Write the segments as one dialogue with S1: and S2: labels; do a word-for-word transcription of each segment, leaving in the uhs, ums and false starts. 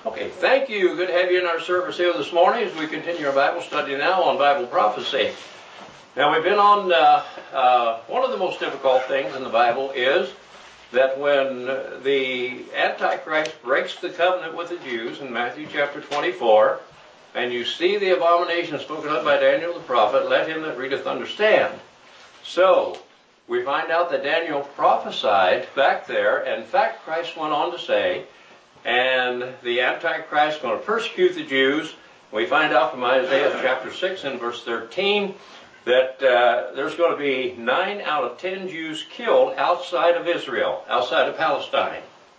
S1: Okay, thank you. Good to have you in our service here this morning as we continue our Bible study now on Bible prophecy. Now, we've been on, uh, uh, one of the most difficult things in the Bible is that when the Antichrist breaks the covenant with the Jews in Matthew chapter twenty-four, and you see the abomination spoken of by Daniel the prophet, let him that readeth understand. So, we find out that Daniel prophesied back there, and in fact, Christ went on to say, and the Antichrist is going to persecute the Jews. We find out from Isaiah chapter six and verse thirteen that uh, there's going to be nine out of ten Jews killed outside of Israel, outside of Palestine.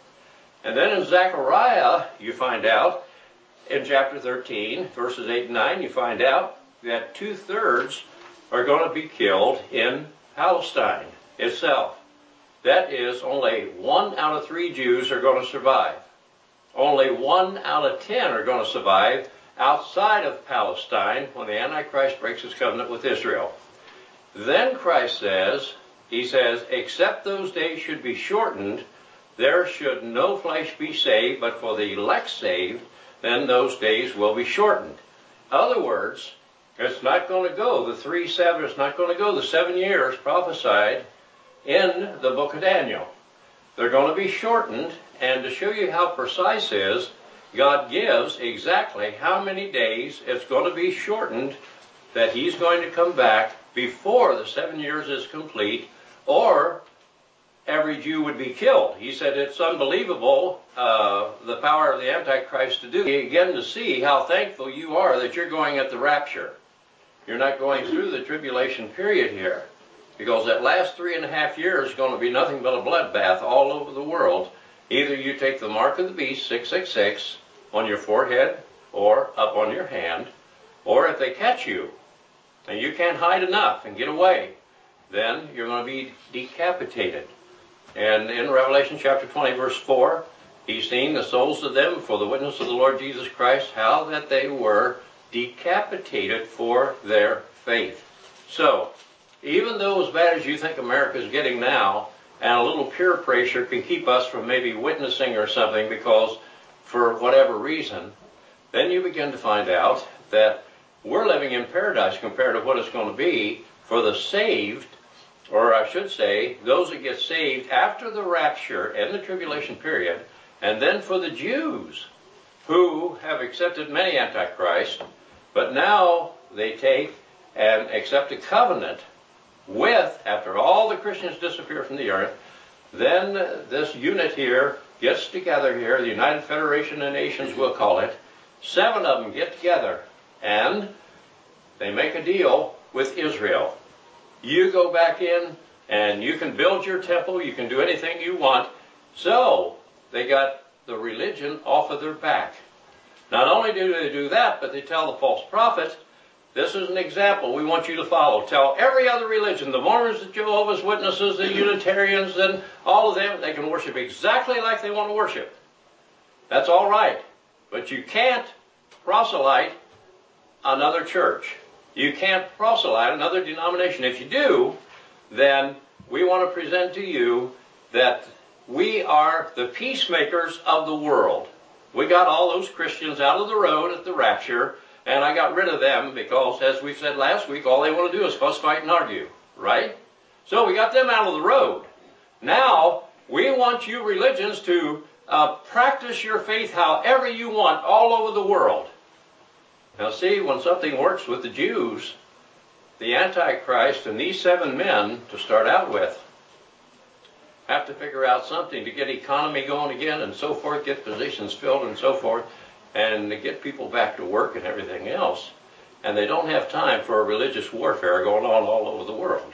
S1: And then in Zechariah, you find out, in chapter thirteen, verses eight and nine, you find out that two-thirds are going to be killed in Palestine itself. That is, only one out of three Jews are going to survive. Only one out of ten are going to survive outside of Palestine when the Antichrist breaks his covenant with Israel. Then Christ says, he says, except those days should be shortened, there should no flesh be saved, but for the elect saved, then those days will be shortened. In other words, it's not going to go, the three seven, it's not going to go the seven years prophesied in the book of Daniel. They're going to be shortened, and to show you how precise it is, God gives exactly how many days it's going to be shortened that he's going to come back before the seven years is complete, or every Jew would be killed. He said it's unbelievable, uh, the power of the Antichrist to do. Again, to see how thankful you are that you're going at the rapture. You're not going through the tribulation period here. Because that last three and a half years is going to be nothing but a bloodbath all over the world. Either you take the mark of the beast, six six six, on your forehead or up on your hand, or if they catch you and you can't hide enough and get away, then you're going to be decapitated. And in Revelation chapter twenty, verse four, he's seen the souls of them for the witness of the Lord Jesus Christ, how that they were decapitated for their faith. So, even though as bad as you think America is getting now, and a little peer pressure can keep us from maybe witnessing or something because for whatever reason, then you begin to find out that we're living in paradise compared to what it's going to be for the saved, or I should say, those that get saved after the rapture and the tribulation period, and then for the Jews who have accepted many antichrists, but now they take and accept a covenant with, after all the Christians disappear from the earth, then this unit here gets together here, the United Federation of Nations we'll call it, seven of them get together, and they make a deal with Israel. You go back in, and you can build your temple, you can do anything you want. So, they got the religion off of their back. Not only do they do that, but they tell the false prophets, this is an example we want you to follow. Tell every other religion, the Mormons, the Jehovah's Witnesses, the Unitarians, and all of them, they can worship exactly like they want to worship. That's all right. But you can't proselyte another church. You can't proselyte another denomination. If you do, then we want to present to you that we are the peacemakers of the world. We got all those Christians out of the road at the rapture, and I got rid of them because, as we said last week, all they want to do is fuss, fight, and argue, right? So we got them out of the road. Now, we want you religions to uh, practice your faith however you want all over the world. Now see, when something works with the Jews, the Antichrist and these seven men, to start out with, have to figure out something to get economy going again and so forth, get positions filled and so forth, and to get people back to work and everything else. And they don't have time for a religious warfare going on all over the world.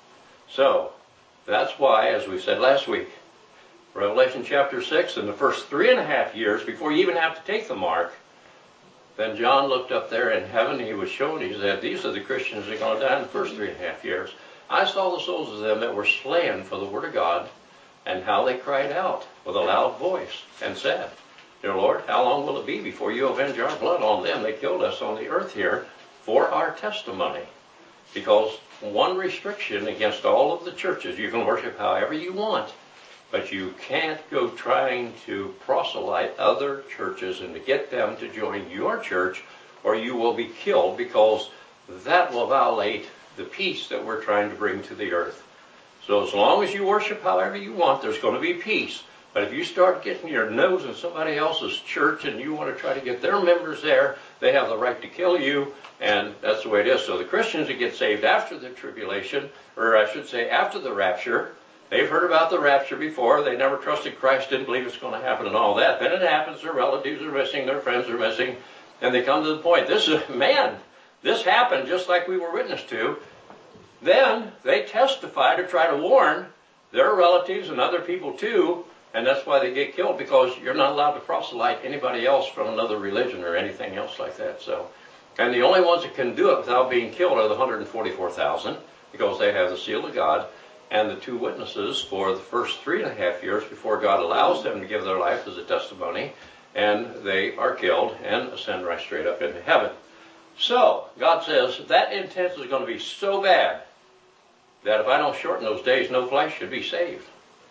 S1: So, that's why, as we said last week, Revelation chapter six, in the first three and a half years, before you even have to take the mark, then John looked up there in heaven, he was shown, he said, these are the Christians that are going to die in the first three and a half years. I saw the souls of them that were slain for the word of God, and how they cried out with a loud voice, and said, Dear Lord, how long will it be before you avenge our blood on them that killed us on the earth here for our testimony? Because one restriction against all of the churches, you can worship however you want, But you can't go trying to proselyte other churches and to get them to join your church, or you will be killed, because that will violate the peace that we're trying to bring to the earth. So as long as you worship however you want, there's going to be peace. But if you start getting your nose in somebody else's church and you want to try to get their members there, they have the right to kill you, and that's the way it is. So the Christians that get saved after the tribulation, or I should say after the rapture, they've heard about the rapture before. They never trusted Christ, didn't believe it's going to happen and all that. Then it happens, their relatives are missing, their friends are missing, and they come to the point, this is, man, this happened just like we were witness to. Then they testify to try to warn their relatives and other people too, and that's why they get killed, because you're not allowed to proselyte anybody else from another religion or anything else like that. So, and the only ones that can do it without being killed are the one hundred forty-four thousand, because they have the seal of God, and the two witnesses for the first three and a half years before God allows them to give their life as a testimony, and they are killed and ascend right straight up into heaven. So, God says that intent is going to be so bad that if I don't shorten those days, no flesh should be saved.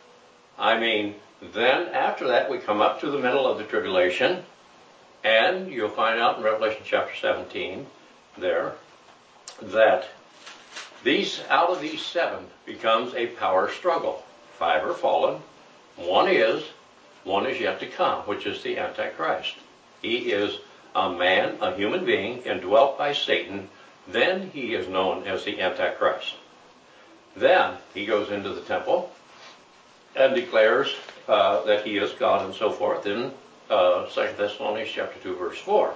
S1: I mean, then after that we come up to the middle of the tribulation, and you'll find out in Revelation chapter seventeen there that these out of these seven becomes a power struggle. Five are fallen, one is, one is yet to come, which is the Antichrist. He is a man, a human being, indwelt by Satan. Then he is known as the Antichrist. Then he goes into the temple and declares uh, that he is God and so forth in uh, Second Thessalonians chapter two, verse four.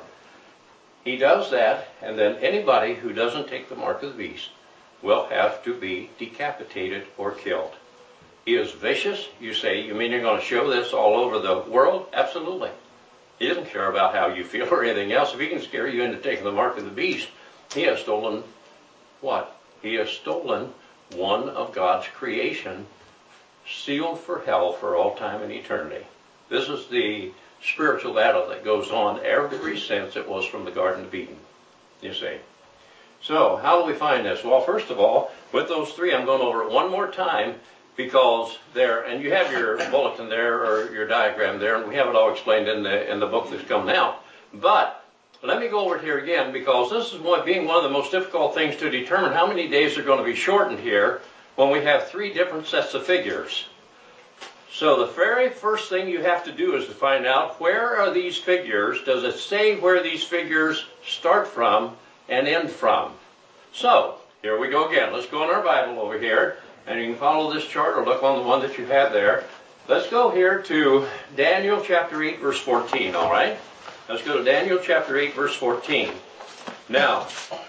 S1: He does that, and then anybody who doesn't take the mark of the beast will have to be decapitated or killed. He is vicious. You say, you mean you're going to show this all over the world? Absolutely. He doesn't care about how you feel or anything else. If he can scare you into taking the mark of the beast, he has stolen what? He has stolen one of God's creation, sealed for hell for all time and eternity. This is the spiritual battle that goes on ever since it was from the Garden of Eden, you see. So, how do we find this? Well, first of all, with those three, I'm going over it one more time, because there, and you have your bulletin there, or your diagram there, and we have it all explained in the in the book that's coming out. But let me go over it here again, because this is one, being one of the most difficult things to determine how many days are going to be shortened here when we have three different sets of figures. So the very first thing you have to do is to find out, where are these figures? Does it say where these figures start from and end from? So, here we go again. Let's go in our Bible over here, and you can follow this chart or look on the one that you have there. Let's go here to Daniel chapter eight, verse fourteen, all right? Let's go to Daniel chapter eight, verse fourteen. Now,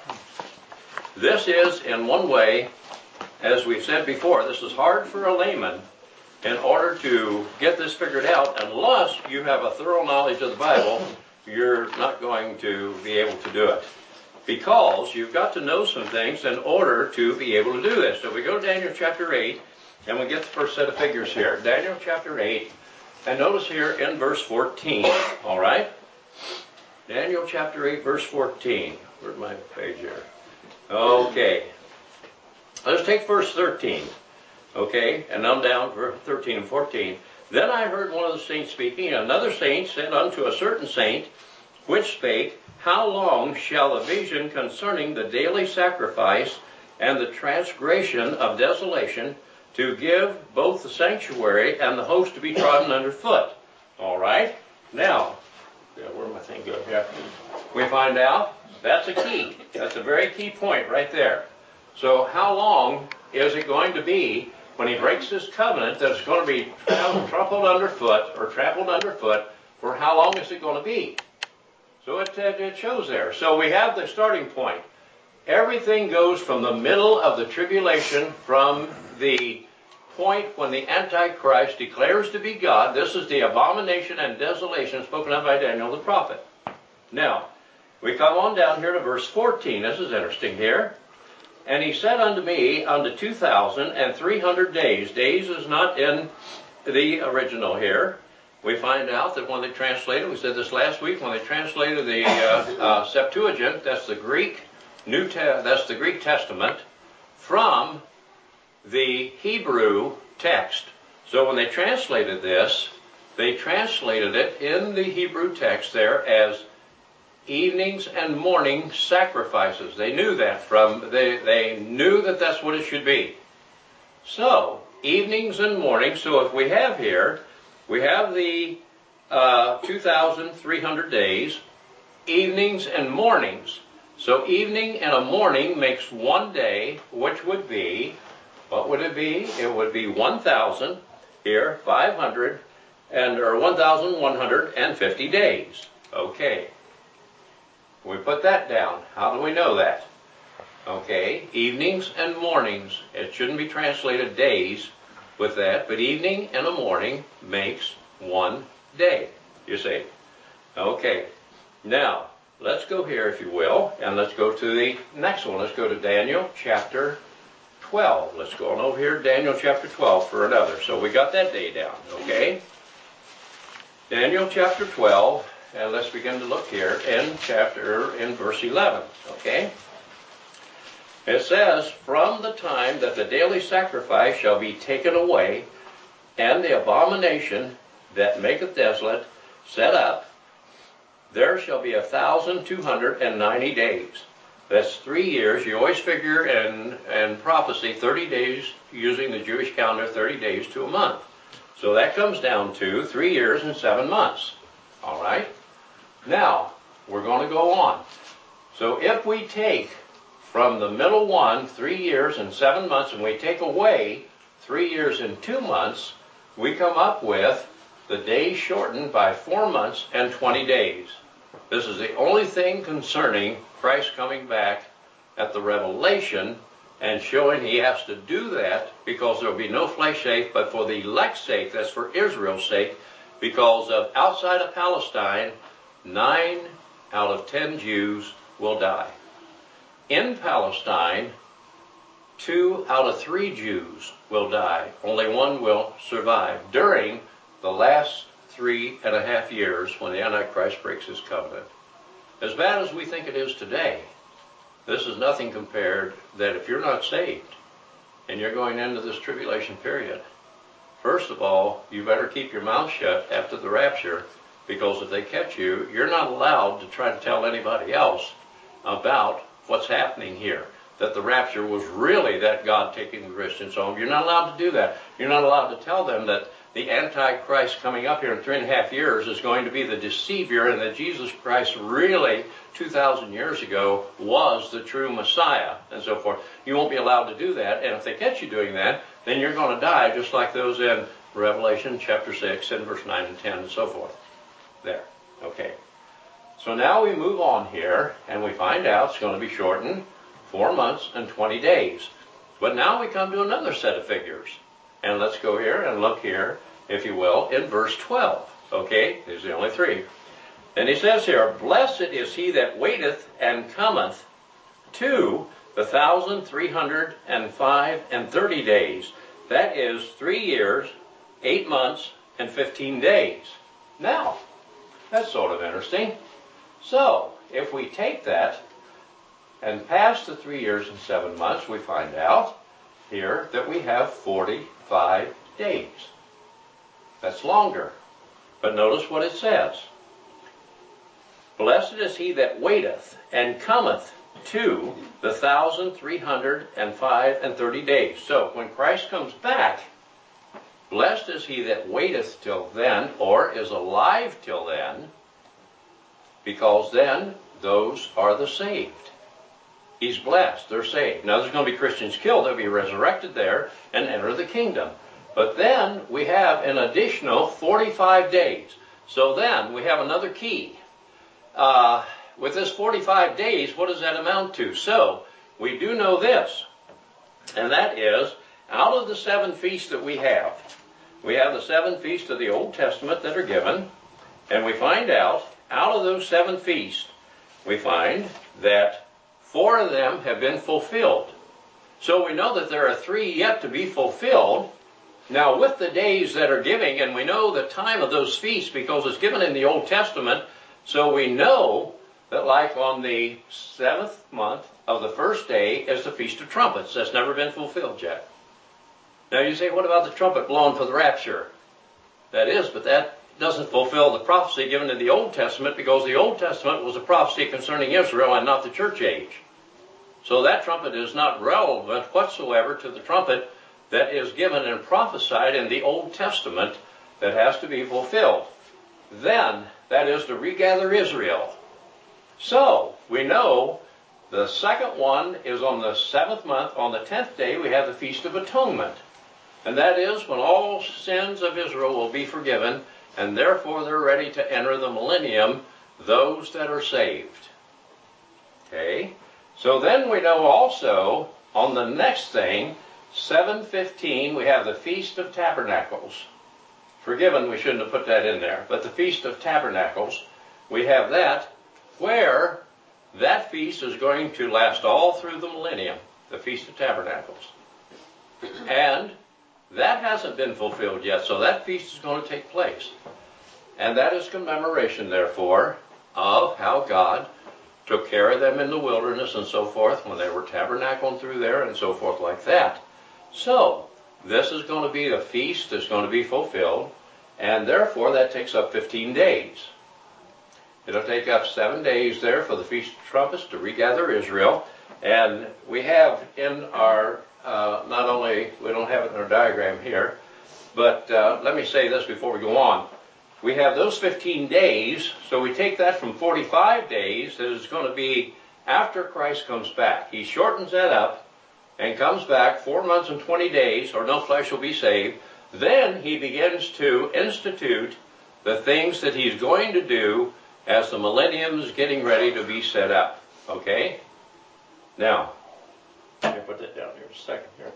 S1: this is, in one way, as we've said before, this is hard for a layman in order to get this figured out. Unless you have a thorough knowledge of the Bible, you're not going to be able to do it, because you've got to know some things in order to be able to do this. So we go to Daniel chapter eight, and we get the first set of figures here. Daniel chapter eight, and notice here in verse fourteen, all right? Daniel chapter eight, verse fourteen. Where's my page here? Okay. Let's take verse thirteen. Okay, and I'm down for thirteen and fourteen. Then I heard one of the saints speaking, and another saint said unto a certain saint, which spake, How long shall the vision concerning the daily sacrifice and the transgression of desolation to give both the sanctuary and the host to be trodden under foot? All right. Now, yeah, where'd my thing go here? We find out that's a key. That's a very key point right there. So how long is it going to be when he breaks this covenant that it's going to be trampled underfoot or trampled underfoot? For how long is it going to be? So it, it shows there. So we have the starting point. Everything goes from the middle of the tribulation, from the point when the Antichrist declares to be God. This is the abomination and desolation spoken of by Daniel the prophet. Now, we come on down here to verse fourteen. This is interesting here. And he said unto me, unto two thousand and three hundred days. Days is not in the original here. We find out that when they translated, we said this last week, when they translated the uh, uh, Septuagint, that's the Greek New Te- that's the Greek Testament, from the Hebrew text. So when they translated this, they translated it in the Hebrew text there as evenings and morning sacrifices. They knew that from, they, they knew that that's what it should be. So, evenings and mornings. So if we have here, we have the uh, two thousand three hundred days, evenings and mornings. So evening and a morning makes one day, which would be, what would it be? It would be one thousand here, five hundred, and or one thousand one hundred fifty days. Okay. We put that down. How do we know that? Okay, evenings and mornings. It shouldn't be translated days with that, but evening and a morning makes one day, you see. Okay, now, let's go here, if you will, and let's go to the next one. Let's go to Daniel chapter twelve. Let's go on over here, Daniel chapter twelve for another. So we got that day down, okay? Daniel chapter twelve, and let's begin to look here in chapter, in verse eleven, okay? It says, from the time that the daily sacrifice shall be taken away, and the abomination that maketh desolate set up, there shall be a thousand two hundred and ninety days. That's three years. You always figure in, in prophecy thirty days, using the Jewish calendar, thirty days to a month. So that comes down to three years and seven months. All right? Now, we're going to go on. So if we take from the middle one, three years and seven months, and we take away three years and two months, we come up with the days shortened by four months and twenty days. This is the only thing concerning Christ coming back at the Revelation and showing he has to do that because there will be no flesh sake, but for the elect's sake, that's for Israel's sake, because of outside of Palestine, nine out of ten Jews will die. In Palestine, two out of three Jews will die. Only one will survive during the last three and a half years when the Antichrist breaks his covenant. As bad as we think it is today, this is nothing compared that if you're not saved and you're going into this tribulation period, first of all, you better keep your mouth shut after the rapture, because if they catch you, you're not allowed to try to tell anybody else about what's happening here, that the rapture was really that God taking the Christians home. You're not allowed to do that. You're not allowed to tell them that the Antichrist coming up here in three and a half years is going to be the deceiver, and that Jesus Christ really, two thousand years ago, was the true Messiah, and so forth. You won't be allowed to do that, and if they catch you doing that, then you're going to die just like those in Revelation chapter six and verse nine and ten and so forth. There. Okay. So now we move on here, and we find out it's going to be shortened four months and twenty days. But now we come to another set of figures. And let's go here and look here, if you will, in verse twelve. Okay, these are the only three. And he says here, blessed is he that waiteth and cometh to the thousand three hundred and five and thirty days. That is three years, eight months, and fifteen days. Now, that's sort of interesting. So, if we take that and pass the three years and seven months, we find out here that we have forty-five days. That's longer. But notice what it says. Blessed is he that waiteth and cometh to the thousand three hundred and five and thirty days. So when Christ comes back, blessed is he that waiteth till then, or is alive till then, because then those are the saved. He's blessed. They're saved. Now there's going to be Christians killed. They'll be resurrected there and enter the kingdom. But then we have an additional forty-five days. So then we have another key. Uh, with this forty-five days, what does that amount to? So we do know this, and that is, out of the seven feasts that we have, we have the seven feasts of the Old Testament that are given, and we find out, out of those seven feasts, we find that four of them have been fulfilled. So we know that there are three yet to be fulfilled. Now with the days that are giving, and we know the time of those feasts because it's given in the Old Testament, so we know that like on the seventh month of the first day is the Feast of Trumpets. That's never been fulfilled yet. Now you say, what about the trumpet blown for the rapture? That is, but that doesn't fulfill the prophecy given in the Old Testament, because the Old Testament was a prophecy concerning Israel and not the church age. So that trumpet is not relevant whatsoever to the trumpet that is given and prophesied in the Old Testament that has to be fulfilled. Then, that is to regather Israel. So, we know the second one is on the seventh month. On the tenth day, we have the Feast of Atonement. And that is when all sins of Israel will be forgiven, and therefore they're ready to enter the millennium, those that are saved. Okay? So then we know also, on the next thing, seven fifteen, we have the Feast of Tabernacles. Forgiven, we shouldn't have put that in there. But the Feast of Tabernacles, we have that, where that feast is going to last all through the millennium, the Feast of Tabernacles. And that hasn't been fulfilled yet, so that feast is going to take place. And that is commemoration, therefore, of how God took care of them in the wilderness and so forth when they were tabernacling through there and so forth like that. So, this is going to be a feast that's going to be fulfilled, and therefore that takes up fifteen days. It'll take up seven days there for the Feast of Trumpets to regather Israel. And we have in our, uh, not only, we don't have it in our diagram here, but uh, let me say this before we go on. We have those fifteen days, so we take that from forty-five days that is going to be after Christ comes back. He shortens that up and comes back four months and twenty days, or no flesh will be saved. Then he begins to institute the things that he's going to do as the millennium is getting ready to be set up. Okay? Now, let me put that down here a second here.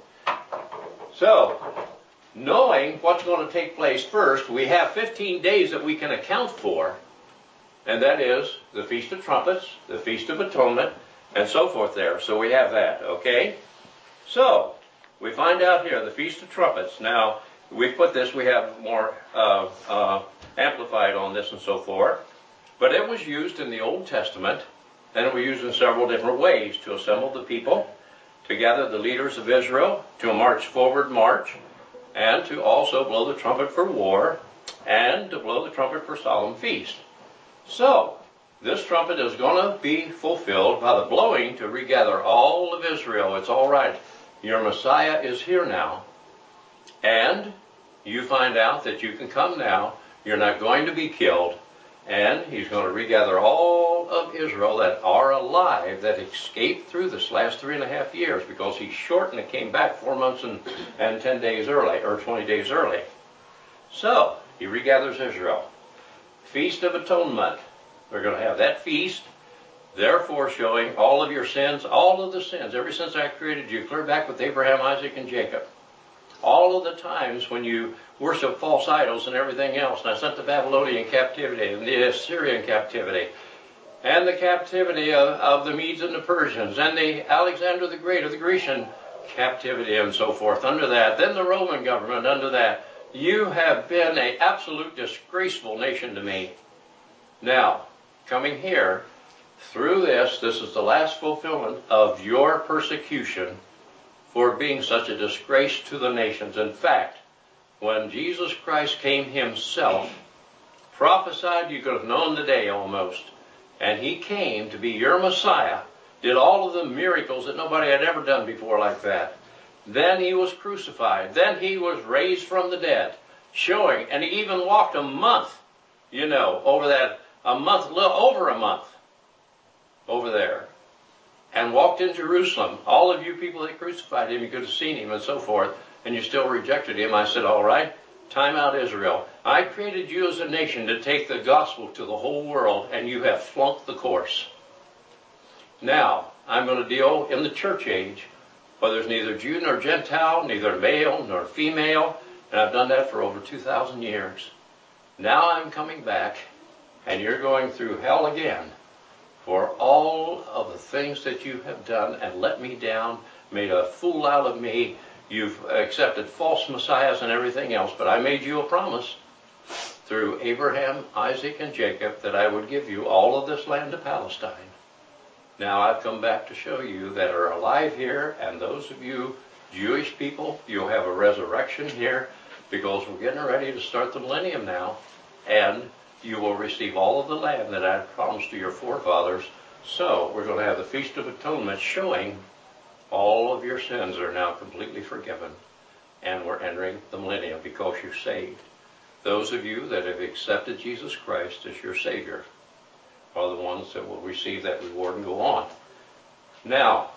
S1: So, knowing what's going to take place first, we have fifteen days that we can account for, and that is the Feast of Trumpets, the Feast of Atonement, and so forth there. So we have that, okay? So, we find out here the Feast of Trumpets. Now, we put this, we have more uh, uh, amplified on this and so forth, but it was used in the Old Testament, and it was used in several different ways to assemble the people, to gather the leaders of Israel, to march forward march, and to also blow the trumpet for war, and to blow the trumpet for solemn feast. So, this trumpet is going to be fulfilled by the blowing to regather all of Israel. It's all right. Your Messiah is here now, and you find out that you can come now. You're not going to be killed, and he's going to regather all of Israel that are alive, that escaped through this last three and a half years, because he shortened and came back four months and, and ten days early, or twenty days early. So, he regathers Israel. Feast of Atonement. We're going to have that feast, therefore showing all of your sins, all of the sins, ever since I created you, clear back with Abraham, Isaac, and Jacob. All of the times when you worship false idols and everything else, and I sent the Babylonian captivity and the Assyrian captivity, and the captivity of, of the Medes and the Persians, and the Alexander the Great of the Grecian captivity and so forth under that, then the Roman government under that. You have been an absolute disgraceful nation to me. Now, coming here, through this, this is the last fulfillment of your persecution for being such a disgrace to the nations. In fact, when Jesus Christ came himself, prophesied, you could have known the day almost, and he came to be your Messiah, did all of the miracles that nobody had ever done before like that. Then he was crucified. Then he was raised from the dead, showing, and he even walked a month, you know, over that, a month, little over a month, over there, and walked in Jerusalem. All of you people that crucified him, you could have seen him and so forth, and you still rejected him. I said, all right, time out, Israel. I created you as a nation to take the gospel to the whole world, and you have flunked the course. Now, I'm going to deal in the church age, where there's neither Jew nor Gentile, neither male nor female, and I've done that for over two thousand years. Now I'm coming back, and you're going through hell again for all of the things that you have done and let me down, made a fool out of me. You've accepted false messiahs and everything else, but I made you a promise through Abraham, Isaac, and Jacob that I would give you all of this land of Palestine. Now I've come back to show you that are alive here, and those of you Jewish people, you'll have a resurrection here because we're getting ready to start the millennium now. And you will receive all of the land that I promised to your forefathers. So we're going to have the Feast of Atonement showing all of your sins are now completely forgiven. And we're entering the millennium because you're saved. Those of you that have accepted Jesus Christ as your Savior are the ones that will receive that reward and go on. Now,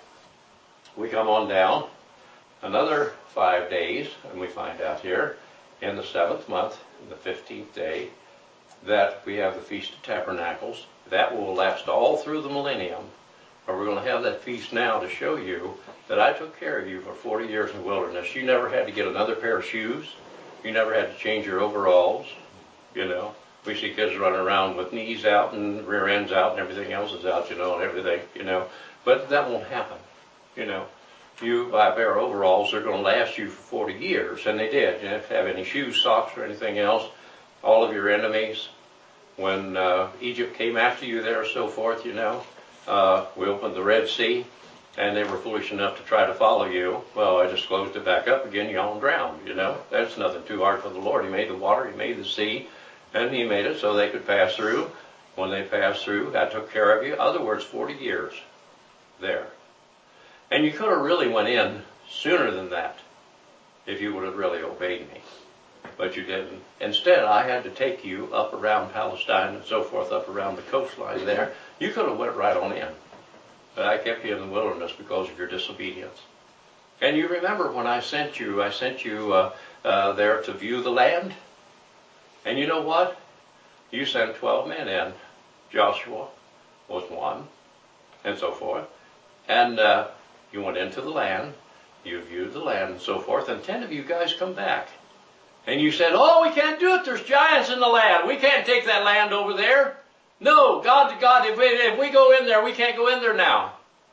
S1: we come on down another five days, and we find out here in the seventh month, the fifteenth day, that we have the Feast of Tabernacles. That will last all through the millennium. But we're going to have that feast now to show you that I took care of you for forty years in the wilderness. You never had to get another pair of shoes. You never had to change your overalls. You know, we see kids running around with knees out and rear ends out and everything else is out, you know, and everything, you know. But that won't happen, you know. You buy a pair of overalls, they're going to last you for forty years, and they did. You didn't have any shoes, socks, or anything else. All of your enemies, when uh, Egypt came after you there, so forth, you know, uh, we opened the Red Sea, and they were foolish enough to try to follow you. Well, I just closed it back up again, you all drowned, you know. That's nothing too hard for the Lord. He made the water, He made the sea, and He made it so they could pass through. When they passed through, I took care of you. In other words, forty years there. And you could have really went in sooner than that if you would have really obeyed me. But you didn't. Instead, I had to take you up around Palestine and so forth, up around the coastline there. You could have went right on in. But I kept you in the wilderness because of your disobedience. And you remember when I sent you, I sent you uh, uh, there to view the land. And you know what? You sent twelve men in. Joshua was one, and so forth. And uh, you went into the land. You viewed the land and so forth. And ten of you guys come back. And you said, oh, we can't do it. There's giants in the land. We can't take that land over there. No, God to God, if we, if we go in there, we can't go in there now.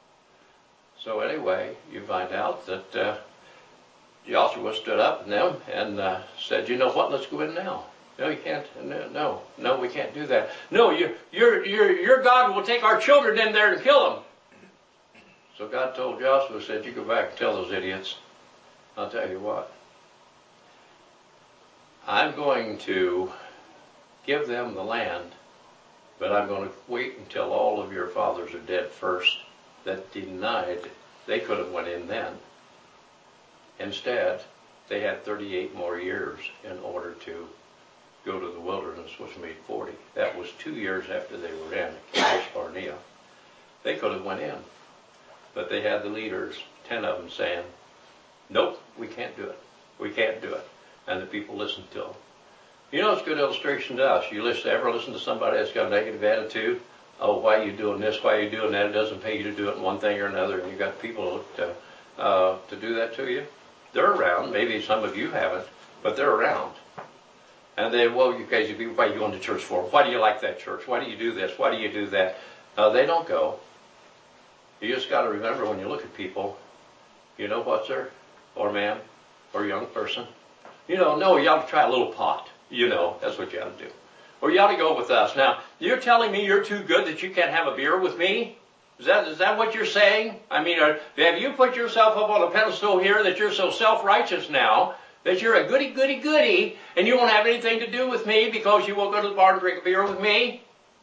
S1: So anyway, you find out that uh, Joshua stood up in them and uh, said, you know what, let's go in now. No, you can't. No, no, no, we can't do that. No, you, your, your, your God will take our children in there and kill them. So God told Joshua, said, you go back and tell those idiots. I'll tell you what. I'm going to give them the land, but I'm going to wait until all of your fathers are dead first that denied they could have went in then. Instead, they had thirty-eight more years in order to go to the wilderness, which made forty. That was two years after they were in Kadesh Barnea. They could have went in, but they had the leaders, ten of them, saying, nope, we can't do it. We can't do it. And the people listened to them. You know, it's a good illustration to us. You listen, ever listen to somebody that's got a negative attitude? Oh, why are you doing this? Why are you doing that? It doesn't pay you to do it in one thing or another. And you got people to, uh, to do that to you. They're around. Maybe some of you haven't, but they're around. And they, well, you crazy people, why are you going to church for? Why do you like that church? Why do you do this? Why do you do that? Uh, they don't go. You just got to remember when you look at people, you know what, sir? Or ma'am? Or young person? You know, no, you ought to try a little pot. You know, that's what you ought to do. Or you ought to go with us. Now, you're telling me you're too good that you can't have a beer with me? Is that is that what you're saying? I mean, are, have you put yourself up on a pedestal here that you're so self-righteous now that you're a goody, goody, goody, and you won't have anything to do with me because you won't go to the bar and drink a beer with me?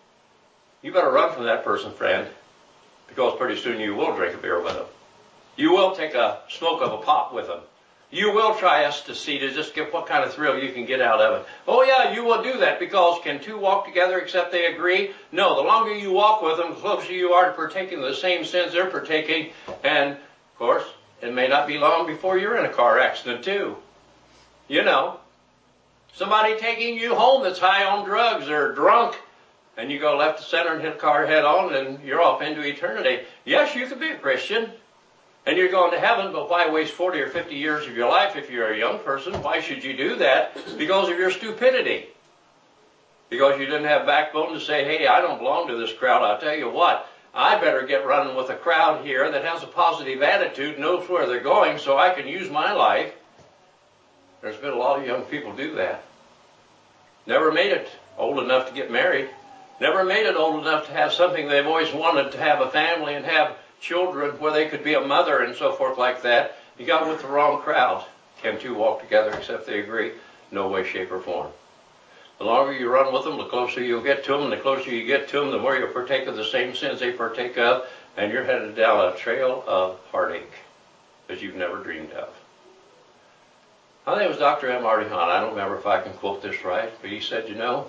S1: You better run from that person, friend, because pretty soon you will drink a beer with them. You will take a smoke of a pot with them. You will try ecstasy to just get what kind of thrill you can get out of it. Oh yeah, you will do that because can two walk together except they agree? No, the longer you walk with them, the closer you are to partaking of the same sins they're partaking. And, of course, it may not be long before you're in a car accident too. You know, somebody taking you home that's high on drugs or drunk, and you go left to center and hit a car head on and you're off into eternity. Yes, you could be a Christian. And you're going to heaven, but why waste forty or fifty years of your life if you're a young person? Why should you do that? Because of your stupidity. Because you didn't have backbone to say, hey, I don't belong to this crowd. I'll tell you what, I better get running with a crowd here that has a positive attitude, knows where they're going, so I can use my life. There's been a lot of young people do that. Never made it old enough to get married. Never made it old enough to have something they've always wanted, to have a family and have children where they could be a mother and so forth like that. You got with the wrong crowd. Can two walk together except they agree? No way, shape, or form. The longer you run with them, the closer you'll get to them. The closer you get to them, the more you'll partake of the same sins they partake of. And you're headed down a trail of heartache that you've never dreamed of. I think it was Doctor M. Marty Hahn. I don't remember if I can quote this right, but he said, you know,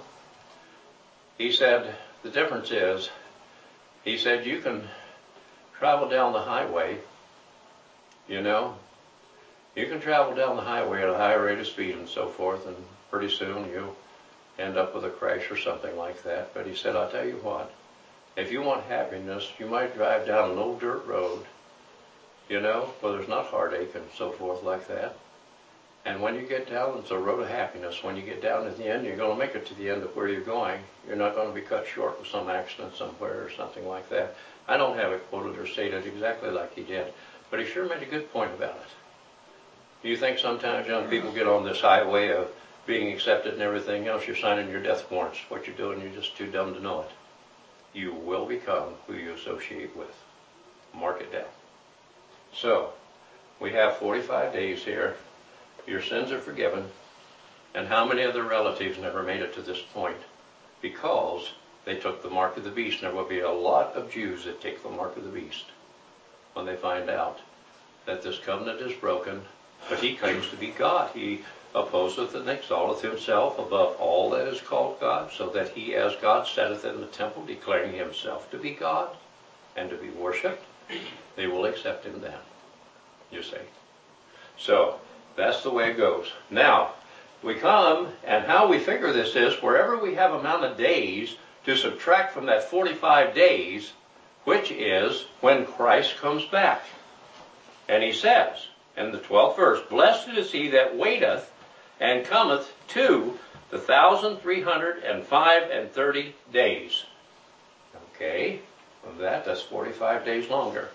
S1: he said, the difference is, he said, you can travel down the highway, you know, you can travel down the highway at a high rate of speed and so forth, and pretty soon you'll end up with a crash or something like that. But he said, I'll tell you what, if you want happiness, you might drive down an old dirt road, you know, where there's not heartache and so forth like that. And when you get down, it's a road of happiness. When you get down at the end, you're going to make it to the end of where you're going. You're not going to be cut short with some accident somewhere or something like that. I don't have it quoted or stated exactly like he did, but he sure made a good point about it. Do you think sometimes young people get on this highway of being accepted and everything else? You're signing your death warrants. What you're doing, you're just too dumb to know it. You will become who you associate with. Mark it down. So, we have forty-five days here. Your sins are forgiven. And how many of their relatives never made it to this point? Because they took the mark of the beast. And there will be a lot of Jews that take the mark of the beast when they find out that this covenant is broken. But he claims to be God. He opposeth and exalteth himself above all that is called God, so that he as God sitteth in the temple, declaring himself to be God and to be worshipped. They will accept him then, you see. So, that's the way it goes. Now, we come, and how we figure this is, wherever we have amount of days to subtract from that forty-five days, which is when Christ comes back. And he says, in the twelfth verse, blessed is he that waiteth and cometh to the thousand three hundred and five and thirty days. Okay, of that, that's forty-five days longer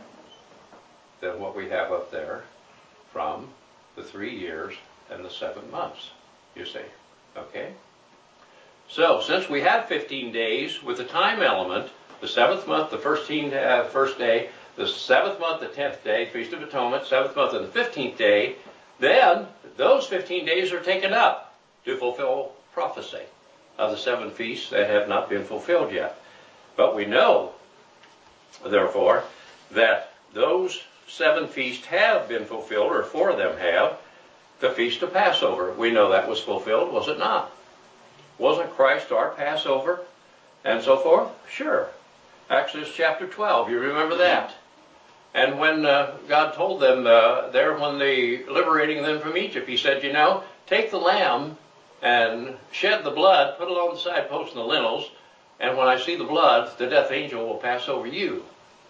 S1: than what we have up there from the three years and the seven months, you see. Okay? So, since we have fifteen days with the time element, the seventh month, the fifteenth, uh, first day, the seventh month, the tenth day, Feast of Atonement, seventh month, and the fifteenth day, then those fifteen days are taken up to fulfill prophecy of the seven feasts that have not been fulfilled yet. But we know, therefore, that those seven feasts have been fulfilled, or four of them have. The Feast of Passover, we know that was fulfilled, was it not? Wasn't Christ our Passover? And so forth? Sure. Exodus chapter twelve, you remember that? And when uh, God told them uh, there, when they liberating them from Egypt, he said, you know, take the lamb and shed the blood, put it on the side posts and the lintels, and when I see the blood, the death angel will pass over you.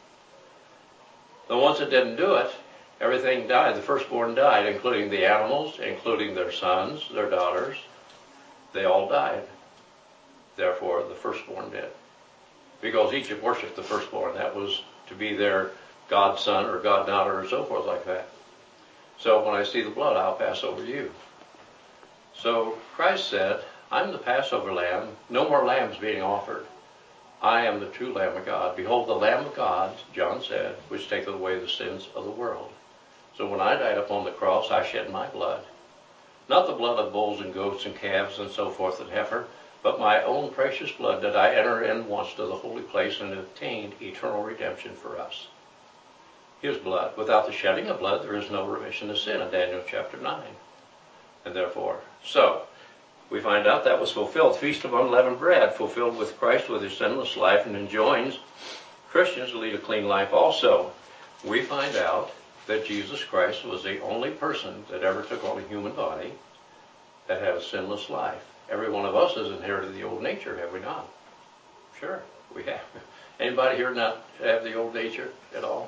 S1: The ones that didn't do it, everything died. The firstborn died, including the animals, including their sons, their daughters. They all died. Therefore, the firstborn did. Because Egypt worshipped the firstborn. That was to be their godson or goddaughter or so forth like that. So when I see the blood, I'll pass over you. So Christ said, I'm the Passover lamb. No more lambs being offered. I am the true Lamb of God. Behold, the Lamb of God, John said, which taketh away the sins of the world. So when I died upon the cross, I shed my blood. Not the blood of bulls and goats and calves and so forth and heifer, but my own precious blood that I enter in once to the holy place and obtained eternal redemption for us. His blood. Without the shedding of blood, there is no remission of sin in Daniel chapter nine. And therefore, so, we find out that was fulfilled. Feast of Unleavened Bread, fulfilled with Christ with his sinless life, and enjoins Christians to lead a clean life also. We find out that Jesus Christ was the only person that ever took on a human body that had a sinless life. Every one of us has inherited the old nature, have we not? Sure, we have. Anybody here not have the old nature at all?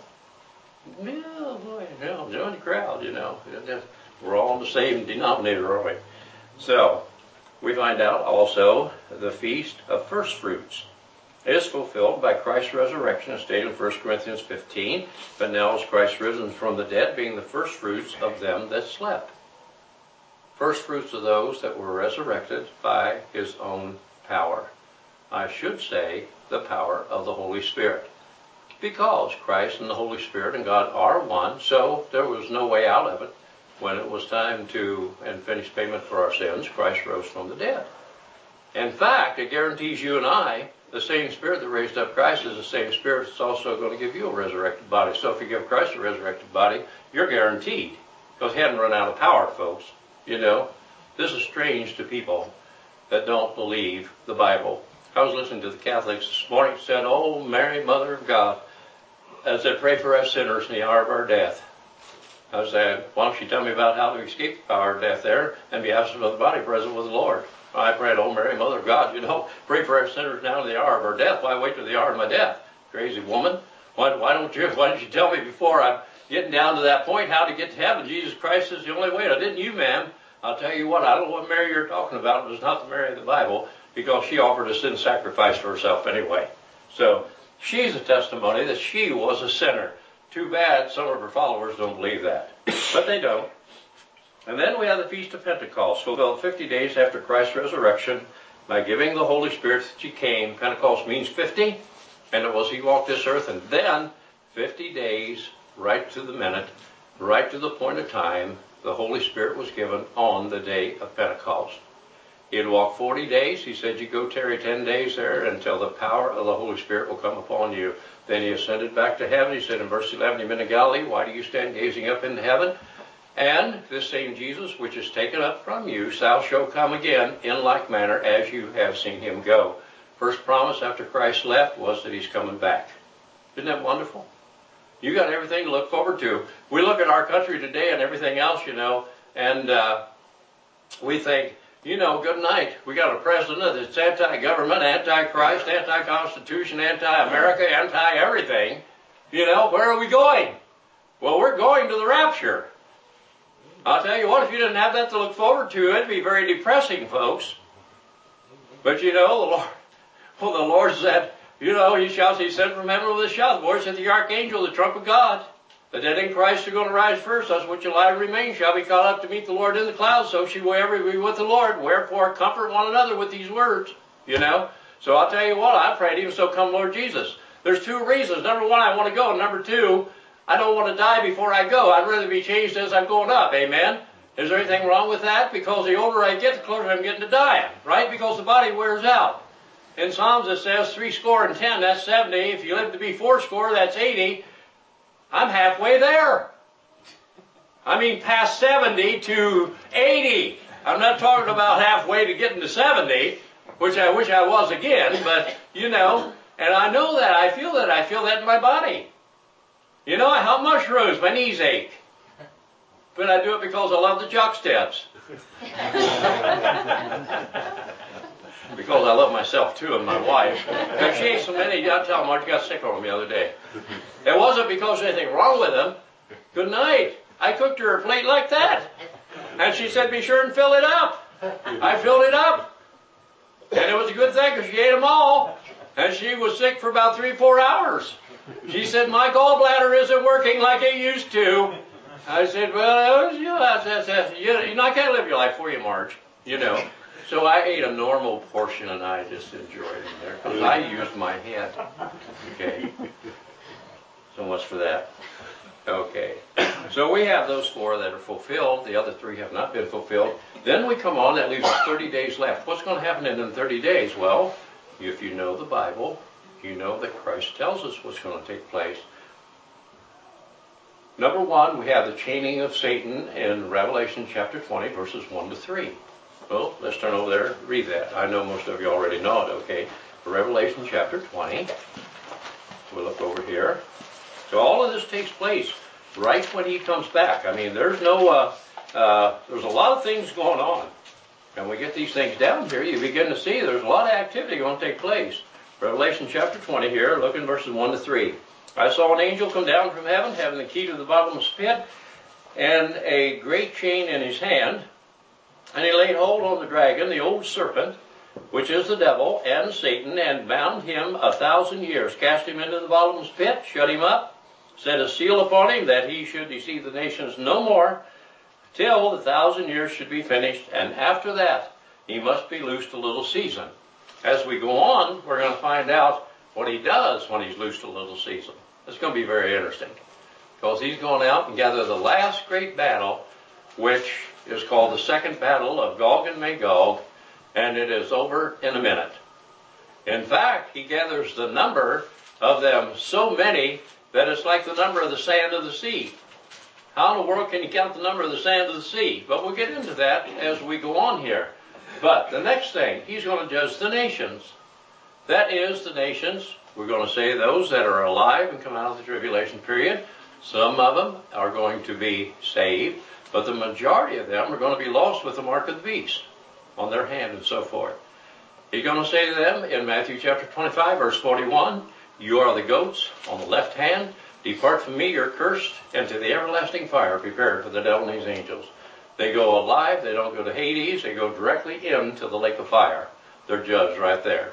S1: No, boy, no, join the crowd, you know. We're all in the same denominator, aren't we? So, we find out also the Feast of First Fruits is fulfilled by Christ's resurrection, as stated in First Corinthians fifteen. But now is Christ risen from the dead, being the first fruits of them that slept. First fruits of those that were resurrected by his own power. I should say the power of the Holy Spirit. because Christ and the Holy Spirit and God are one, so there was no way out of it. When it was time to and finish payment for our sins, Christ rose from the dead. In fact, it guarantees you and I, the same Spirit that raised up Christ is the same Spirit that's also going to give you a resurrected body. So if you give Christ a resurrected body, you're guaranteed. Because he hadn't run out of power, folks. You know, this is strange to people that don't believe the Bible. I was listening to the Catholics this morning. It said, "Oh, Mary, Mother of God," as they pray for us sinners in the hour of our death. I was saying, why don't you tell me about how to escape the power of death there and be absent of the body, present with the Lord? I prayed, "Oh, Mary, Mother of God, you know, pray for us sinners now in the hour of our death. Why wait till the hour of my death? Crazy woman. Why, why don't you, why don't you tell me before I'm getting down to that point how to get to heaven? Jesus Christ is the only way." I didn't you, ma'am. I'll tell you what, I don't know what Mary you're talking about. It was not the Mary of the Bible, because she offered a sin sacrifice for herself anyway. So she's a testimony that she was a sinner. Too bad some of her followers don't believe that. But they don't. And then we have the Feast of Pentecost, fulfilled fifty days after Christ's resurrection by giving the Holy Spirit that he came. Pentecost means fifty, and it was he walked this earth, and then fifty days, right to the minute, right to the point of time, the Holy Spirit was given on the day of Pentecost. He had walked forty days. He said, "You go tarry ten days there until the power of the Holy Spirit will come upon you." Then he ascended back to heaven. He said in verse eleven, "You've been in Galilee. Why do you stand gazing up into heaven? And this same Jesus, which is taken up from you, thou shalt come again in like manner as you have seen him go." First promise after Christ left was that he's coming back. Isn't that wonderful? You got everything to look forward to. We look at our country today and everything else, you know, and uh, we think, you know, good night. We got a president that's anti-government, anti-Christ, anti-Constitution, anti-America, anti-everything. You know, where are we going? Well, we're going to the rapture. I'll tell you what, if you didn't have that to look forward to, it'd be very depressing, folks. But you know, the Lord, well, the Lord said, you know, he shouts, he sent from heaven with a shout. The Lord said, "The archangel, the trump of God. The dead in Christ are going to rise first. Thus which alive remain shall be caught up to meet the Lord in the clouds. So shall we ever be with the Lord. Wherefore comfort one another with these words." You know. So I'll tell you what, I prayed, even so come Lord Jesus. There's two reasons. Number one, I want to go. And number two, I don't want to die before I go. I'd rather be changed as I'm going up. Amen. Is there anything wrong with that? Because the older I get, the closer I'm getting to dying. Right? Because the body wears out. In Psalms it says three score and ten, that's seventy. If you live to be four score, that's eighty. I'm halfway there. I mean past seventy to eighty. I'm not talking about halfway to getting to seventy, which I wish I was again, but, you know, and I know that. I feel that. I feel that in my body. You know, I have mushrooms. My knees ache. But I do it because I love the jock steps. Because I love myself too and my wife. And she ate so many, I'll tell them, I got sick of them the other day. It wasn't because there's anything wrong with them. Good night. I cooked her a plate like that. And she said, "Be sure and fill it up." I filled it up. And it was a good thing because she ate them all. And she was sick for about three, four hours. She said, "My gallbladder isn't working like it used to." I said, "Well, you know, that's, that's, that's, you know, I can't live your life for you, Marge. You know." So I ate a normal portion and I just enjoyed it there because I used my head. Okay. So much for that. Okay. So we have those four that are fulfilled. The other three have not been fulfilled. Then we come on, that leaves us thirty days left. What's going to happen in them thirty days? Well, if you know the Bible, you know that Christ tells us what's going to take place. Number one, we have the chaining of Satan in Revelation chapter twenty, verses one to three. Well, let's turn over there and read that. I know most of you already know it, okay? Revelation chapter twenty. We'll look over here. So all of this takes place right when he comes back. I mean, there's no, uh, uh, there's a lot of things going on. And we get these things down here, you begin to see there's a lot of activity going to take place. Revelation chapter twenty here, look in verses one to three. "I saw an angel come down from heaven, having the key to the bottomless pit, and a great chain in his hand. And he laid hold on the dragon, the old serpent, which is the devil and Satan, and bound him a thousand years, cast him into the bottomless pit, shut him up, set a seal upon him, that he should deceive the nations no more, till the thousand years should be finished, and after that he must be loosed a little season." As we go on, we're going to find out what he does when he's loosed a little season. It's going to be very interesting, because he's going out and gather the last great battle, which is called the Second Battle of Gog and Magog, and it is over in a minute. In fact, he gathers the number of them so many that it's like the number of the sand of the sea. How in the world can you count the number of the sand of the sea? But we'll get into that as we go on here. But the next thing, he's going to judge the nations. That is, the nations, we're going to say those that are alive and come out of the tribulation period. Some of them are going to be saved, but the majority of them are going to be lost with the mark of the beast on their hand and so forth. He's going to say to them in Matthew chapter twenty-five, verse forty-one, "You are the goats on the left hand. Depart from me, you're cursed, into the everlasting fire prepared for the devil and his angels." They go alive. They don't go to Hades. They go directly into the lake of fire. They're judged right there.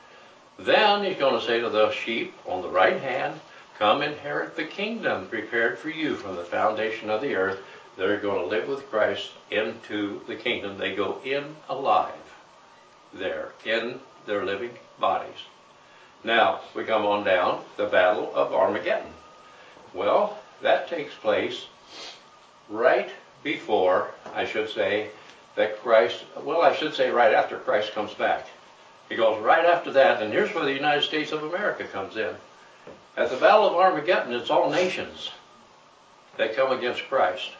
S1: Then he's going to say to the sheep on the right hand, "Come inherit the kingdom prepared for you from the foundation of the earth." They're going to live with Christ into the kingdom. They go in alive there, in their living bodies. Now, we come on down, the Battle of Armageddon. Well, that takes place right before, I should say, that Christ, well, I should say right after Christ comes back. He goes right after that, and here's where the United States of America comes in. At the Battle of Armageddon, it's all nations that come against Christ.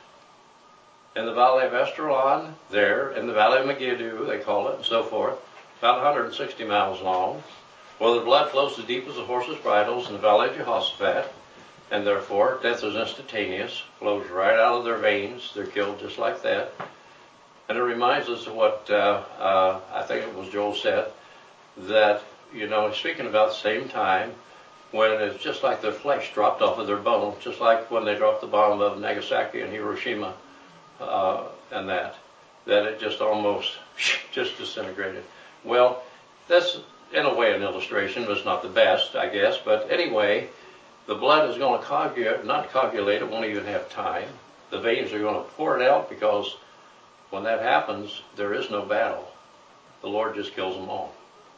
S1: In the Valley of Esdraelon, there, in the Valley of Megiddo, they call it, and so forth, about one hundred sixty miles long, where the blood flows as deep as the horses' bridles in the Valley of Jehoshaphat, and therefore death is instantaneous, flows right out of their veins. They're killed just like that. And it reminds us of what uh, uh, I think it was Joel said, that, you know, speaking about the same time, when it's just like their flesh dropped off of their bones, just like when they dropped the bomb of Nagasaki and Hiroshima, uh, and that, that it just almost just disintegrated. Well, that's in a way an illustration, but it's not the best, I guess. But anyway, the blood is going to coagulate, not coagulate, it won't even have time. The veins are going to pour it out, because when that happens, there is no battle. The Lord just kills them all.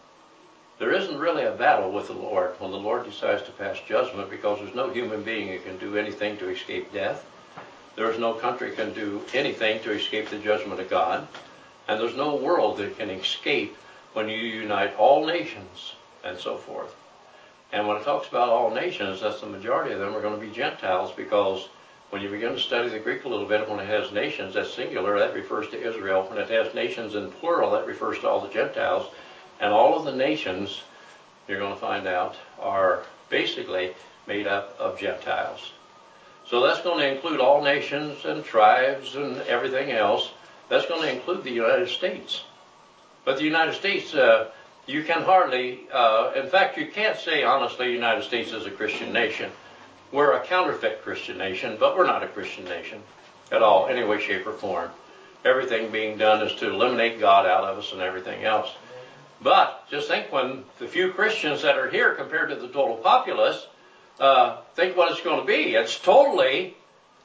S1: There isn't really a battle with the Lord when the Lord decides to pass judgment, because there's no human being who can do anything to escape death. There's no country can do anything to escape the judgment of God. And there's no world that can escape when you unite all nations and so forth. And when it talks about all nations, that's the majority of them are going to be Gentiles, because when you begin to study the Greek a little bit, when it has nations, that's singular, that refers to Israel. When it has nations in plural, that refers to all the Gentiles. And all of the nations, you're going to find out, are basically made up of Gentiles. So that's going to include all nations and tribes and everything else. That's going to include the United States. But the United States, uh, you can hardly, uh, in fact, you can't say honestly the United States is a Christian nation. We're a counterfeit Christian nation, but we're not a Christian nation at all, any way, shape, or form. Everything being done is to eliminate God out of us and everything else. But just think, when the few Christians that are here compared to the total populace, uh, think what it's going to be. It's totally,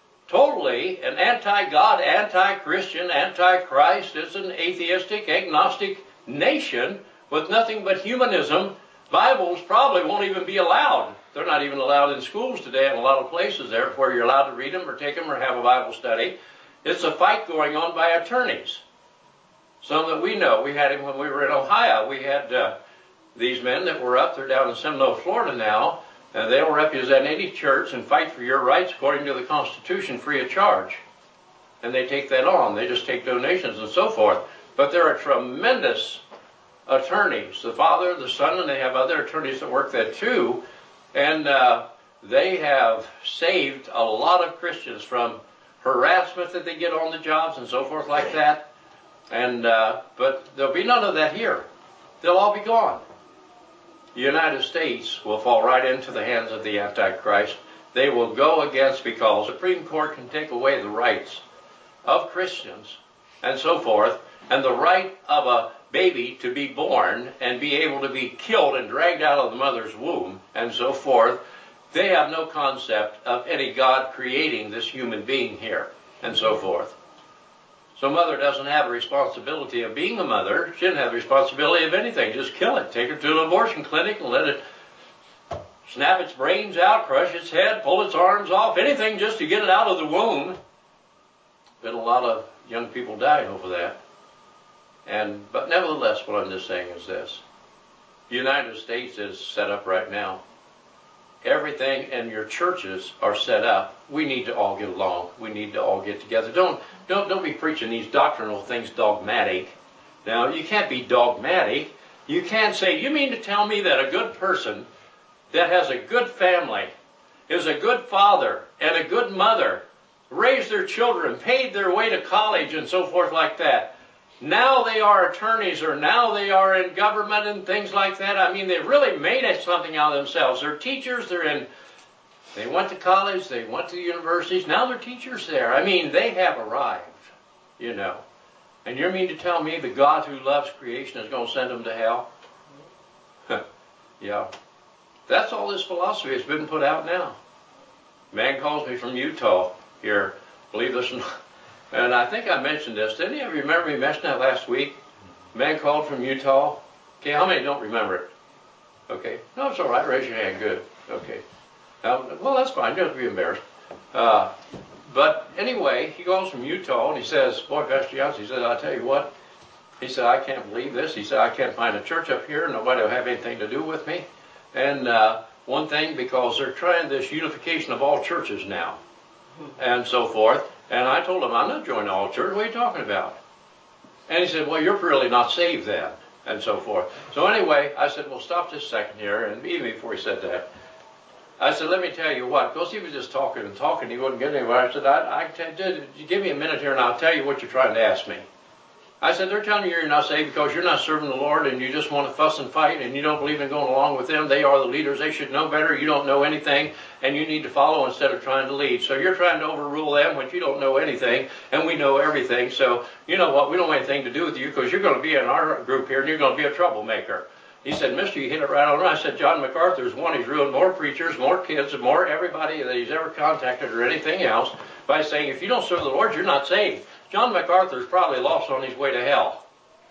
S1: totally an anti-God, anti-Christian, anti-Christ. It's an atheistic, agnostic nation with nothing but humanism. Bibles probably won't even be allowed. They're not even allowed in schools today in a lot of places there where you're allowed to read them or take them or have a Bible study. It's a fight going on by attorneys. Some that we know. We had him when we were in Ohio. We had uh, these men that were up. They're down in Seminole, Florida now, and they'll represent any church and fight for your rights according to the Constitution free of charge. And they take that on. They just take donations and so forth. But there are tremendous attorneys, the Father, the Son, and they have other attorneys that work that too. And uh, they have saved a lot of Christians from harassment that they get on the jobs and so forth like that. And uh, but there'll be none of that here. They'll all be gone. The United States will fall right into the hands of the Antichrist. They will go against, because the Supreme Court can take away the rights of Christians and so forth, and the right of a baby to be born and be able to be killed and dragged out of the mother's womb and so forth. They have no concept of any God creating this human being here and so forth. So mother doesn't have a responsibility of being a mother. She doesn't have the responsibility of anything. Just kill it. Take her to an abortion clinic and let it snap its brains out, crush its head, pull its arms off, anything just to get it out of the womb. Been a lot of young people dying over that. And but nevertheless, what I'm just saying is this. The United States is set up right now. Everything in your churches are set up. We need to all get along. We need to all get together. Don't don't don't be preaching these doctrinal things dogmatic. Now, you can't be dogmatic. You can't say, you mean to tell me that a good person that has a good family, is a good father and a good mother, raised their children, paid their way to college and so forth like that, now they are attorneys or now they are in government and things like that. I mean, they've really made it something out of themselves. They're teachers, they're in, they went to college, they went to the universities, now they're teachers there. I mean, they have arrived, you know. And you mean to tell me the God who loves creation is going to send them to hell? Yeah. That's all this philosophy has been put out now. Man calls me from Utah here, believe this or not. And I think I mentioned this. Did any of you remember me mentioning that last week? Man called from Utah. Okay, how many don't remember it? Okay. No, it's all right. Raise your hand. Good. Okay. Um, well, that's fine. You don't have to be embarrassed. Uh, but anyway, he calls from Utah and he says, boy, Pastor Johnson, he said, I'll tell you what. He said, I can't believe this. He said, I can't find a church up here. Nobody will have anything to do with me. And uh, one thing, because they're trying this unification of all churches now and so forth. And I told him, I'm not joining all churches. What are you talking about? And he said, well, you're really not saved then, and so forth. So anyway, I said, well, stop just a second here. And even before he said that, I said, let me tell you what, because he was just talking and talking. He wouldn't get anywhere. I said, I, I t- give me a minute here and I'll tell you what you're trying to ask me. I said, they're telling you you're not saved because you're not serving the Lord and you just want to fuss and fight and you don't believe in going along with them. They are the leaders. They should know better. You don't know anything and you need to follow instead of trying to lead. So you're trying to overrule them when you don't know anything and we know everything. So you know what? We don't want anything to do with you because you're going to be in our group here and you're going to be a troublemaker. He said, mister, you hit it right on. I said, John MacArthur's one. He's ruined more preachers, more kids, and more everybody that he's ever contacted or anything else by saying, if you don't serve the Lord, you're not saved. John MacArthur's probably lost on his way to hell.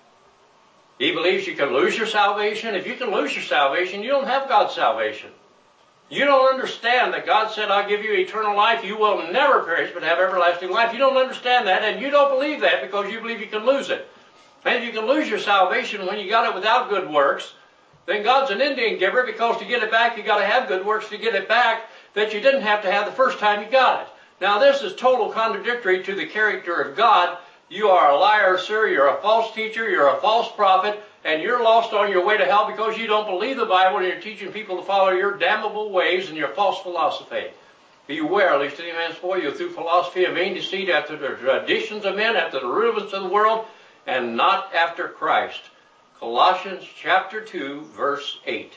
S1: He believes you can lose your salvation. If you can lose your salvation, you don't have God's salvation. You don't understand that God said, I'll give you eternal life. You will never perish but have everlasting life. You don't understand that, and you don't believe that because you believe you can lose it. And if you can lose your salvation when you got it without good works, then God's an Indian giver because to get it back, you got to have good works to get it back that you didn't have to have the first time you got it. Now, this is total contradictory to the character of God. You are a liar, sir. You're a false teacher. You're a false prophet. And you're lost on your way to hell because you don't believe the Bible and you're teaching people to follow your damnable ways and your false philosophy. Beware, lest any man spoil you through philosophy and vain deceit, after the traditions of men, after the rudiments of the world, and not after Christ. Colossians chapter two, verse eight.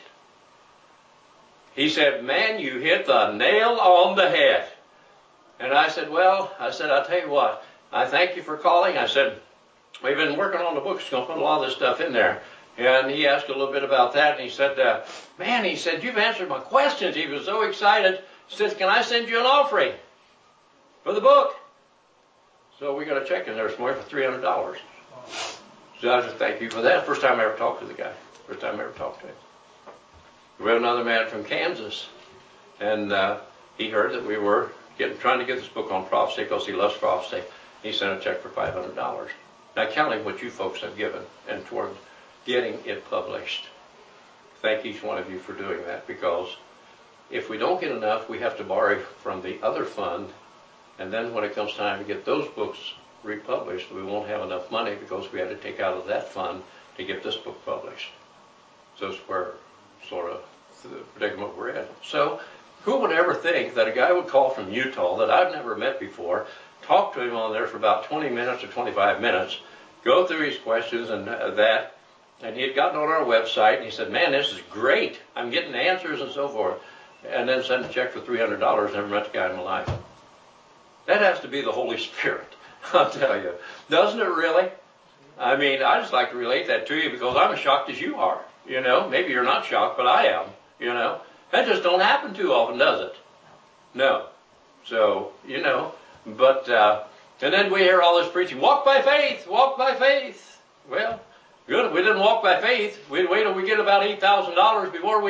S1: He said, man, you hit the nail on the head. And I said, well, I said, I'll tell you what, I thank you for calling. I said, we've been working on the books, going to put a lot of this stuff in there. And he asked a little bit about that, and he said, uh, man, he said, you've answered my questions. He was so excited. He says, can I send you an offering for the book? So we got a check in there somewhere for three hundred dollars. So I said, thank you for that. First time I ever talked to the guy. First time I ever talked to him. We have another man from Kansas, and uh, he heard that we were getting, trying to get this book on prophecy because he loves prophecy. He sent a check for five hundred dollars. Now, counting what you folks have given and toward getting it published. Thank each one of you for doing that, because if we don't get enough, we have to borrow from the other fund, and then when it comes time to get those books republished, we won't have enough money because we had to take out of that fund to get this book published. So that's where sort of the predicament we're in. So who would ever think that a guy would call from Utah that I've never met before, talk to him on there for about twenty minutes or twenty-five minutes, go through his questions and uh, that, and he had gotten on our website and he said, man, this is great. I'm getting answers and so forth. And then send a check for three hundred dollars, never met the guy in my life. That has to be the Holy Spirit, I'll tell you. Doesn't it really? I mean, I just like to relate that to you because I'm as shocked as you are. You know, maybe you're not shocked, but I am. You know, that just don't happen too often, does it? No. So, you know, but, uh, and then we hear all this preaching, walk by faith, walk by faith. Well, good, if we didn't walk by faith, we'd wait till we get about eight thousand dollars before we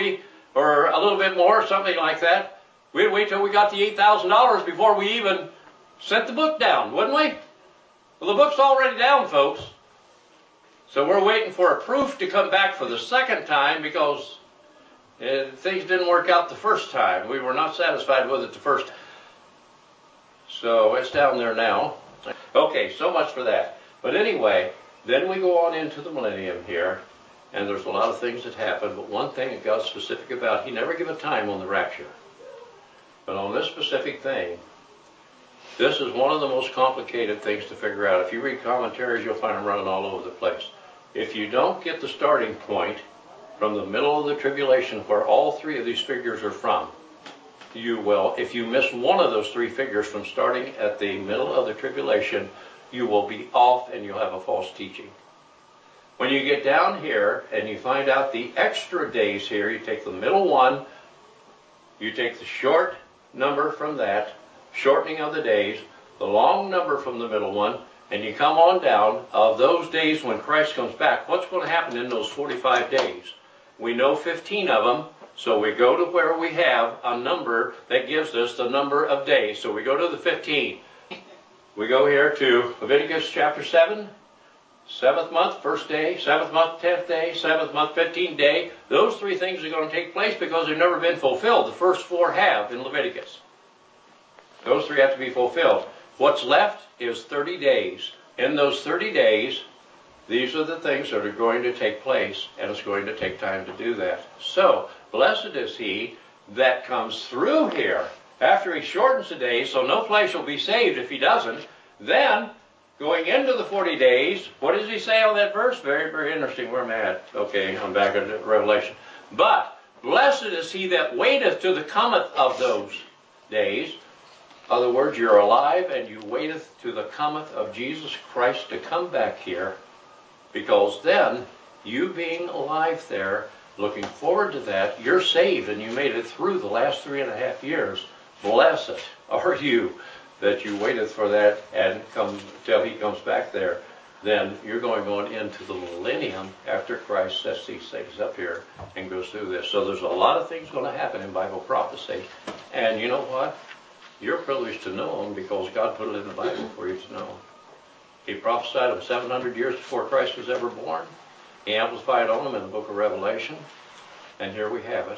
S1: or a little bit more, something like that, we'd wait till we got the eight thousand dollars before we even sent the book down, wouldn't we? Well, the book's already down, folks. So we're waiting for a proof to come back for the second time because uh, things didn't work out the first time. We were not satisfied with it the first time. So it's down there now. Okay, so much for that. But anyway, then we go on into the millennium here, and there's a lot of things that happen, but one thing that God's specific about, He never gave a time on the rapture. But on this specific thing, this is one of the most complicated things to figure out. If you read commentaries, you'll find them running all over the place. If you don't get the starting point from the middle of the tribulation where all three of these figures are from, you will, if you miss one of those three figures from starting at the middle of the tribulation, you will be off and you'll have a false teaching. When you get down here and you find out the extra days here, you take the middle one, you take the short number from that, shortening of the days, the long number from the middle one, and you come on down of those days when Christ comes back. What's going to happen in those forty-five days? We know fifteen of them, so we go to where we have a number that gives us the number of days. So we go to the fifteen. We go here to Leviticus chapter seven, seventh month, first day, seventh month, tenth day, seventh month, fifteenth day. Those three things are going to take place because they've never been fulfilled. The first four have in Leviticus. Those three have to be fulfilled. What's left is thirty days. In those thirty days, these are the things that are going to take place, and it's going to take time to do that. So, blessed is he that comes through here after he shortens the days, so no flesh will be saved if he doesn't. Then, going into the forty days, what does he say on that verse? Very, very interesting. Where am I at? Okay, I'm back at Revelation. But, blessed is he that waiteth to the cometh of those days. In other words, you're alive and you waiteth to the cometh of Jesus Christ to come back here, because then, you being alive there, looking forward to that, you're saved and you made it through the last three and a half years. Blessed are you that you waited for that and come till he comes back there. Then you're going on into the millennium after Christ sets these things up here and goes through this. So there's a lot of things going to happen in Bible prophecy. And you know what? You're privileged to know them because God put it in the Bible for you to know them. He prophesied them seven hundred years before Christ was ever born. He amplified on them in the book of Revelation. And here we have it.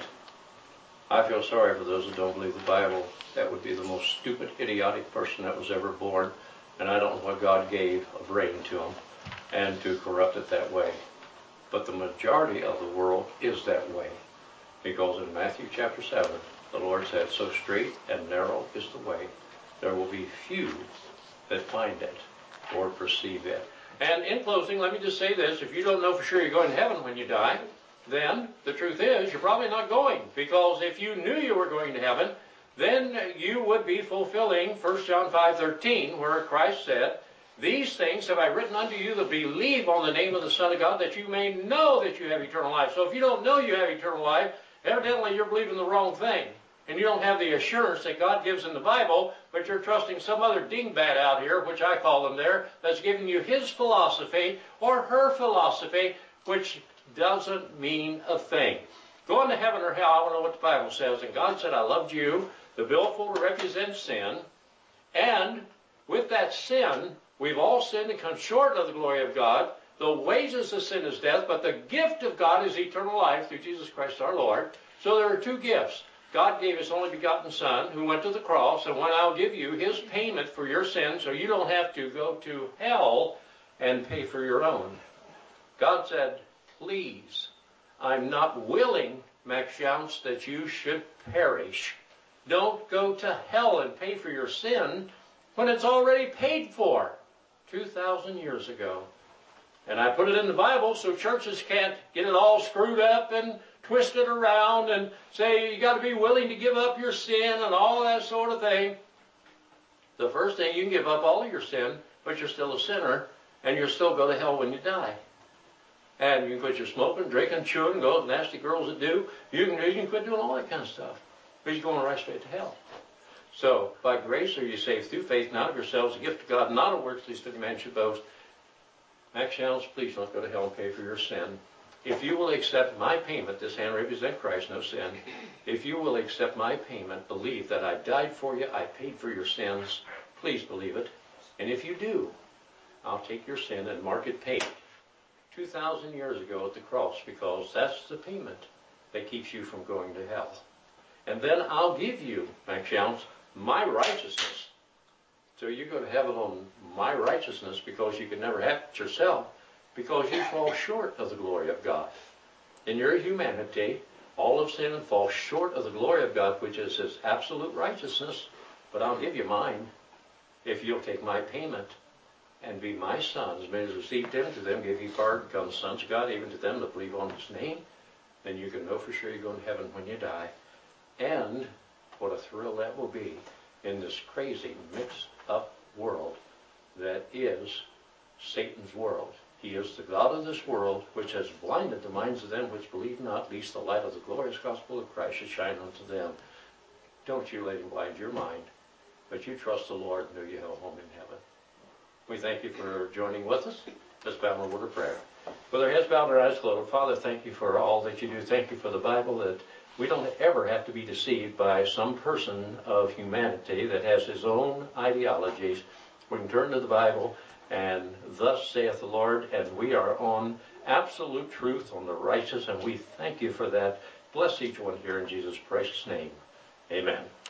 S1: I feel sorry for those that don't believe the Bible. That would be the most stupid, idiotic person that was ever born. And I don't know what God gave of brain to them and to corrupt it that way. But the majority of the world is that way. Because in Matthew chapter seven, the Lord said, so straight and narrow is the way. There will be few that find it or perceive it. And in closing, let me just say this. If you don't know for sure you're going to heaven when you die, then the truth is you're probably not going. Because if you knew you were going to heaven, then you would be fulfilling First John five thirteen, where Christ said, these things have I written unto you that believe on the name of the Son of God, that you may know that you have eternal life. So if you don't know you have eternal life, evidently you're believing the wrong thing. And you don't have the assurance that God gives in the Bible, but you're trusting some other dingbat out here, which I call them there, that's giving you his philosophy or her philosophy, which doesn't mean a thing. Going to heaven or hell, I want to know what the Bible says. And God said, I loved you. The billfold represents sin. And with that sin, we've all sinned and come short of the glory of God. The wages of sin is death, but the gift of God is eternal life through Jesus Christ our Lord. So there are two gifts. God gave his only begotten Son, who went to the cross, and when I'll give you his payment for your sins, so you don't have to go to hell and pay for your own. God said, please, I'm not willing, Max Jounce, that you should perish. Don't go to hell and pay for your sin when it's already paid for two thousand years ago. And I put it in the Bible so churches can't get it all screwed up and twist it around and say you got to be willing to give up your sin and all that sort of thing. The first thing, you can give up all of your sin, but you're still a sinner, and you'll still go to hell when you die. And you can quit your smoking, drinking, chewing, go with nasty girls that do. You can, you can quit doing all that kind of stuff. But you're going right straight to hell. So, by grace are you saved through faith, not of yourselves, a gift of God, not of works, lest any man should boast. Max Jounce, please don't go to hell and pay for your sin. If you will accept my payment, this hand represents Christ, no sin. If you will accept my payment, believe that I died for you, I paid for your sins, please believe it. And if you do, I'll take your sin and mark it paid two thousand years ago at the cross, because that's the payment that keeps you from going to hell. And then I'll give you, Max Youngs, my righteousness. So you go to heaven on my righteousness, because you can never have it yourself, because you fall short of the glory of God. In your humanity, all have sinned and fall short of the glory of God, which is his absolute righteousness. But I'll give you mine if you'll take my payment and be my sons. May has received him, to them give he pardon, become sons of God, even to them that believe on his name. Then you can know for sure you're going to heaven when you die. And what a thrill that will be in this crazy, mixed up world that is Satan's world. He is the God of this world, which has blinded the minds of them which believe not, lest the light of the glorious gospel of Christ should shine unto them. Don't you let him blind your mind, but you trust the Lord and know you have a home in heaven. We thank you for joining with us. Let's bow in a word of prayer. With our heads bowed and our eyes closed, Father, thank you for all that you do. Thank you for the Bible, that we don't ever have to be deceived by some person of humanity that has his own ideologies. We can turn to the Bible, and thus saith the Lord, and we are on absolute truth, on the righteous, and we thank you for that. Bless each one here in Jesus' precious name. Amen.